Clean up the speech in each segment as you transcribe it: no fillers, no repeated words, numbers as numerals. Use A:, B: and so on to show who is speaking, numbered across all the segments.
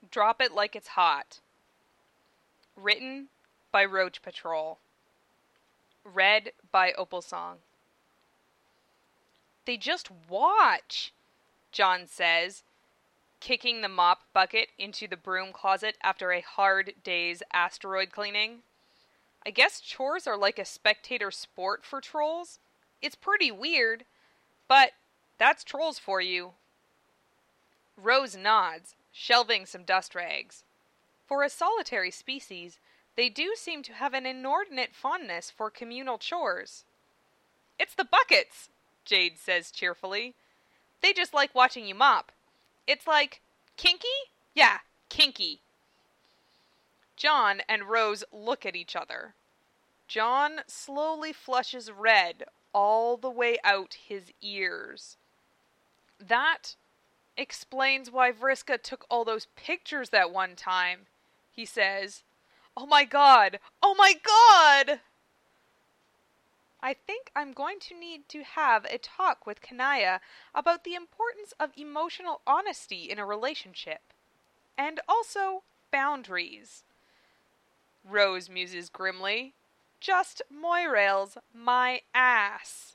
A: Drop It Like It's Hot. Written by Roach Patrol. Read by Opal Song. They just watch, John says, kicking the mop bucket into the broom closet after a hard day's asteroid cleaning. I guess chores are like a spectator sport for trolls. It's pretty weird, but that's trolls for you. Rose nods, shelving some dust rags. For a solitary species, they do seem to have an inordinate fondness for communal chores. It's the buckets, Jade says cheerfully. They just like watching you mop. It's like, kinky? Yeah, kinky. John and Rose look at each other. John slowly flushes red all the way out his ears. That explains why Vriska took all those pictures that one time, he says. Oh my god! Oh my god! I think I'm going to need to have a talk with Kanaya about the importance of emotional honesty in a relationship. And also boundaries. Rose muses grimly. Just Moirails my ass.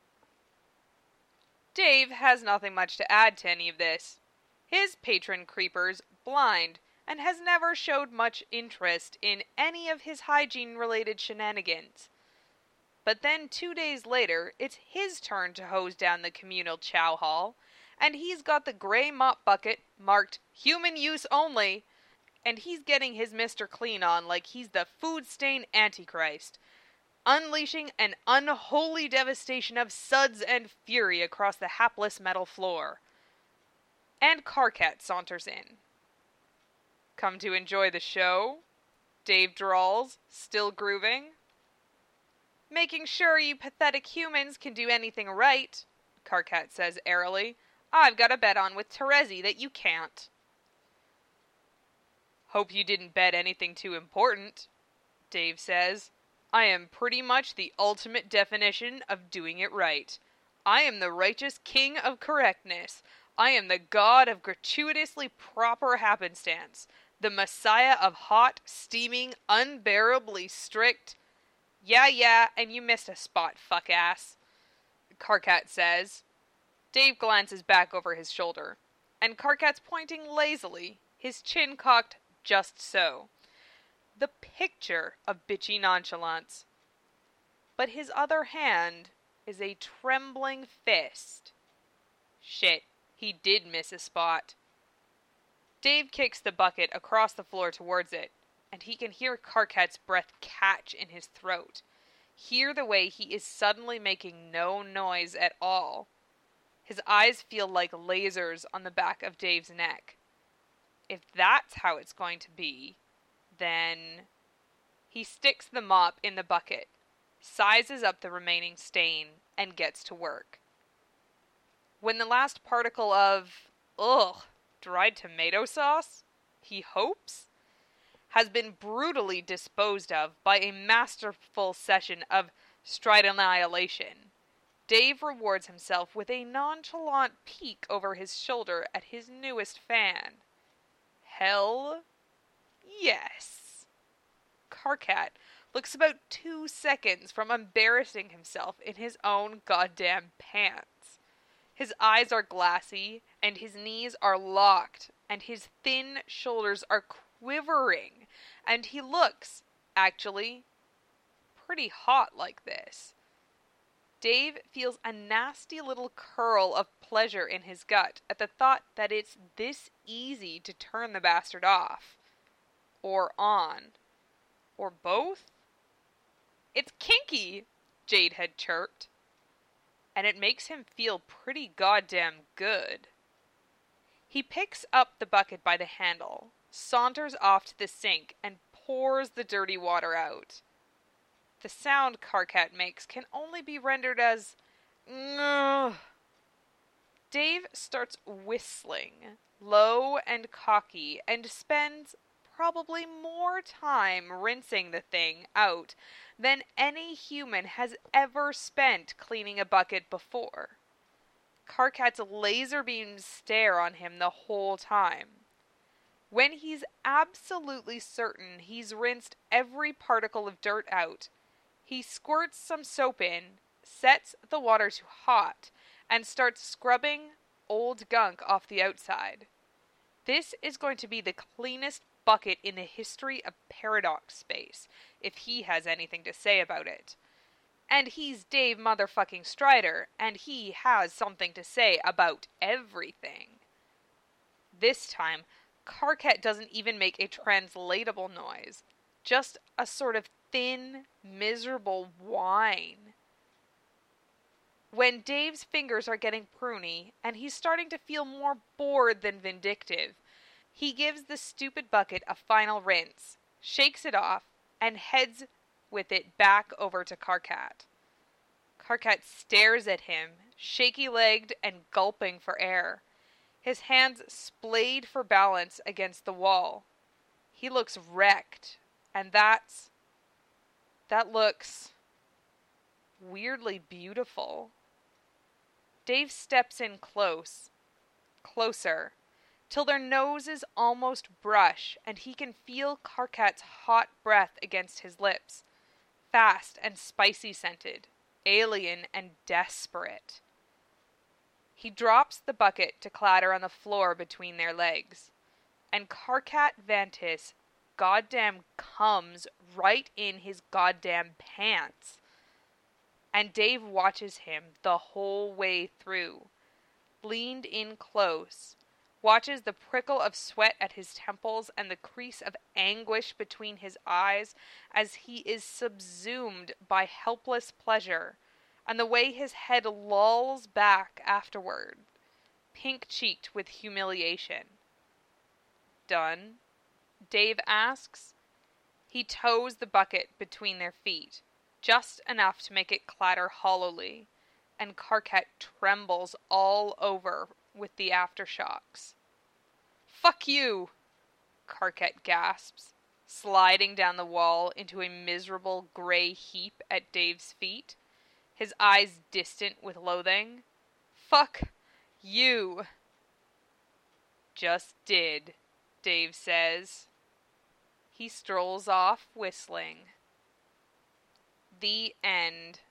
A: Dave has nothing much to add to any of this. His patron creeper's blind and has never showed much interest in any of his hygiene-related shenanigans. But then 2 days later, it's his turn to hose down the communal chow hall, and he's got the gray mop bucket marked human use only, and he's getting his Mr. Clean on like he's the food stain antichrist, unleashing an unholy devastation of suds and fury across the hapless metal floor. And Karkat saunters in. Come to enjoy the show? Dave drawls, still grooving. Making sure you pathetic humans can do anything right, Karkat says airily. I've got a bet on with Terezi that you can't. Hope you didn't bet anything too important, Dave says. I am pretty much the ultimate definition of doing it right. I am the righteous king of correctness. I am the god of gratuitously proper happenstance. The messiah of hot, steaming, unbearably strict... Yeah, and you missed a spot, fuck-ass, Karkat says. Dave glances back over his shoulder, and Karkat's pointing lazily, his chin cocked just so. The picture of bitchy nonchalance. But his other hand is a trembling fist. Shit, he did miss a spot. Dave kicks the bucket across the floor towards it, and he can hear Karkat's breath catch in his throat. Hear the way he is suddenly making no noise at all. His eyes feel like lasers on the back of Dave's neck. If that's how it's going to be, then... He sticks the mop in the bucket, sizes up the remaining stain, and gets to work. When the last particle of, dried tomato sauce, he hopes, has been brutally disposed of by a masterful session of stride annihilation, Dave rewards himself with a nonchalant peek over his shoulder at his newest fan. Hell yes. Karkat looks about 2 seconds from embarrassing himself in his own goddamn pants. His eyes are glassy, and his knees are locked, and his thin shoulders are quivering, and he looks, actually, pretty hot like this. Dave feels a nasty little curl of pleasure in his gut at the thought that it's this easy to turn the bastard off. Or on. Or both? It's kinky, Jade had chirped. And it makes him feel pretty goddamn good. He picks up the bucket by the handle, saunters off to the sink, and pours the dirty water out. The sound Karkat makes can only be rendered as... Ngh. Dave starts whistling, low and cocky, and spends probably more time rinsing the thing out than any human has ever spent cleaning a bucket before. Karkat's laser beams stare on him the whole time. When he's absolutely certain he's rinsed every particle of dirt out, he squirts some soap in, sets the water to hot, and starts scrubbing old gunk off the outside. This is going to be the cleanest bucket in the history of Paradox Space, if he has anything to say about it. And he's Dave motherfucking Strider, and he has something to say about everything. This time, Karkat doesn't even make a translatable noise, just a sort of thin, miserable whine. When Dave's fingers are getting pruny, and he's starting to feel more bored than vindictive, he gives the stupid bucket a final rinse, shakes it off, and heads with it back over to Karkat. Karkat stares at him, shaky-legged and gulping for air. His hands splayed for balance against the wall. He looks wrecked, and that looks weirdly beautiful. Dave steps in closer, till their noses almost brush, and he can feel Karkat's hot breath against his lips, fast and spicy scented, alien and desperate. He drops the bucket to clatter on the floor between their legs, and Karkat Vantis goddamn comes right in his goddamn pants. And Dave watches him the whole way through, leaned in close, watches the prickle of sweat at his temples and the crease of anguish between his eyes as he is subsumed by helpless pleasure, and the way his head lolls back afterward, pink-cheeked with humiliation. Done? Dave asks. He toes the bucket between their feet, just enough to make it clatter hollowly, and Karkat trembles all over with the aftershocks. "Fuck you!" Karkat gasps, sliding down the wall into a miserable gray heap at Dave's feet, his eyes distant with loathing. "Fuck you!" "Just did," Dave says. He strolls off whistling. The end.